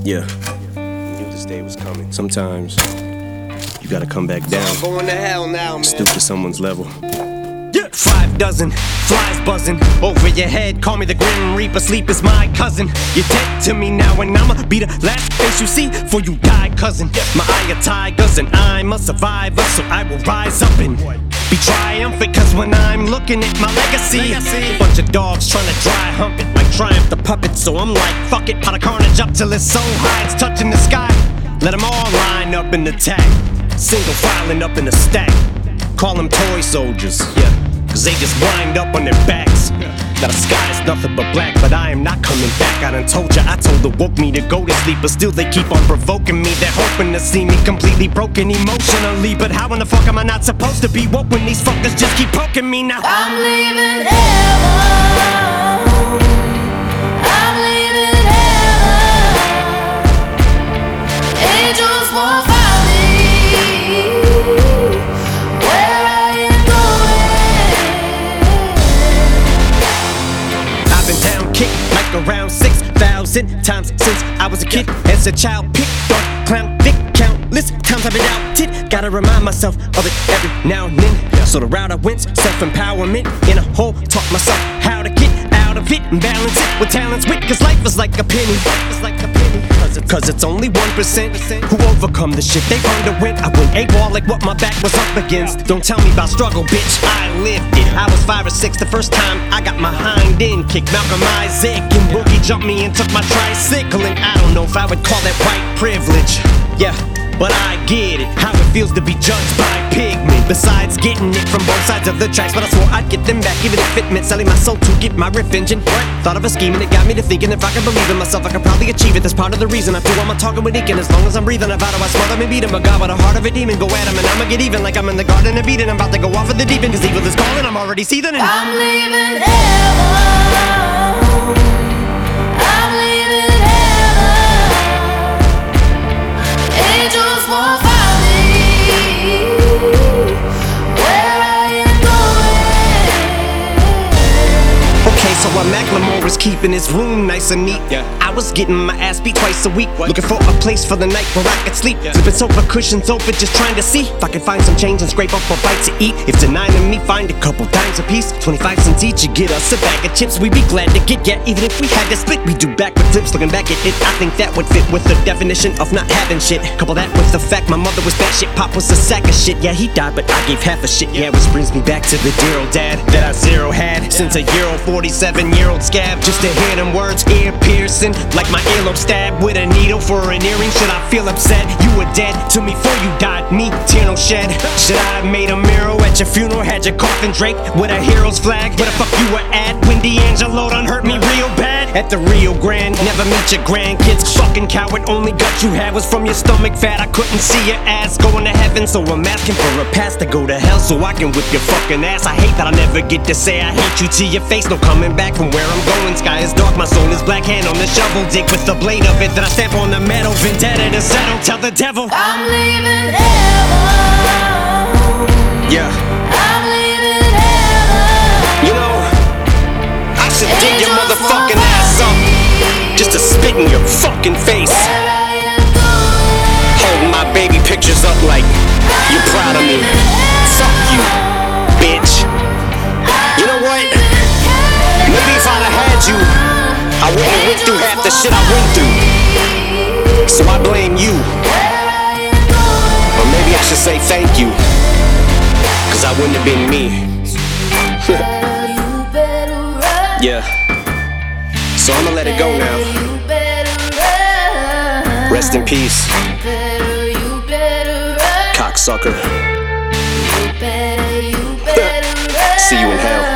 Yeah, Knew this day was coming. sometimes you gotta come back down. I'm going to hell now, man. Stoop to someone's level. Yeah. 5 dozen flies buzzing over your head. Call me the Grim Reaper. Sleep is my cousin. You're dead to me now, and I'ma be the last face you see before you die, cousin. My eye of tigers, and I'm a survivor, so I will rise up and be triumphant. Cause when I'm looking at my legacy, bunch of dogs trying to dry hump it like Triumph the puppet. So I'm like, fuck it, pot of carnage up till it's so high it's touching the sky. Let them all line up and attack, single filing up in a stack. Call them toy soldiers, yeah, cause they just wind up on their backs. Now the sky is nothing but black, but I am not coming back. I done told ya, I told her woke me to go to sleep, but still they keep on provoking me. They're hoping to see me completely broken emotionally, but how in the fuck am I not supposed to be woke when these fuckers just keep poking me now? I'm leaving heaven. I'm leaving heaven. Angels won't find me where I am going. I've been down, kicked like around 6,000 times since I was a kid. As a child, picked on, clown, dick, countless times I've been outed. Gotta remind myself of it every now and then. So the route I went, self-empowerment in a hole. Taught myself how to get out of it and balance it with talents, wit. Cause life is like a penny. Cause it's only 1% who overcome the shit they've underwent. I went AWOL like what my back was up against. Don't tell me about struggle, bitch, I lived it. I was 5 or 6 the first time I got my hind end kicked. Malcolm Isaac and Boogie jumped me and took my tricycle. And I don't know if I would call that white privilege. Yeah, but I get it, how it feels to be judged by pigment. Besides getting it from both sides of the tracks, but I swore I'd get them back, even if it meant selling my soul to get my riff engine. Thought of a scheme and it got me to thinking if I can believe in myself, I could probably achieve it. That's part of the reason I do all my talking with Deacon. As long as I'm breathing, I vow to I smother and beat him. A god with a heart of a demon, go at him and I'ma get even. Like I'm in the garden of Eden, I'm about to go off of the deep end. Cause evil is calling, I'm already seething and I'm leaving heaven. I'm leaving heaven. Angels won't find me where I am going. okay, so while Macklemore was keeping his room nice and neat, I was getting my ass beat twice a week. Looking for a place for the night where I could sleep. Flipping sofa cushions open, just trying to see if I could find some change and scrape up a bite to eat. If denying me, find a couple dimes a piece, 25 cents each, you get us a bag of chips. We'd be glad to get, yeah, even if we had to split. We do backward flips, looking back at it, I think that would fit with the definition of not having shit. Couple that with the fact my mother was bad shit, pop was a sack of shit. Yeah, he died, but I gave half a shit. Yeah, which brings me back to the dear old dad that I zero had since a year old 47-year-old scab. Just to hear them words, ear piercing, like my earlobe stabbed with a needle for an earring. Should I feel upset? You were dead to me before you died, me, tear no shed. Should I have made a mural at your funeral? Had your coffin draped with a hero's flag? Where the fuck you were at when D'Angelo done hurt me real bad? At the Rio Grande, never meet your grandkids. Fucking coward, only gut you had was from your stomach fat. I couldn't see your ass going to heaven, so I'm asking for a pass to go to hell so I can whip your fucking ass. I hate that I never get to say I hate you to your face. No coming back from where I'm going. Sky is dark, my soul is black. Hand on the shovel, dig with the blade of it. Then I stamp on the metal, vendetta to settle. Tell the devil I'm leaving heaven. yeah. I'm leaving heaven. You know, I should dig your motherfucking ass up just to spit in your fucking face. Where I am going. Holding my baby pictures up like you're proud of me. Fuck you, bitch. You know what? Maybe if I'd have had you, I wouldn't have went through half the shit I went through. So I blame you. Or maybe I should say thank you, cause I wouldn't have been me. Yeah. So I'ma let it go now. Rest in peace, cocksucker. See you in hell.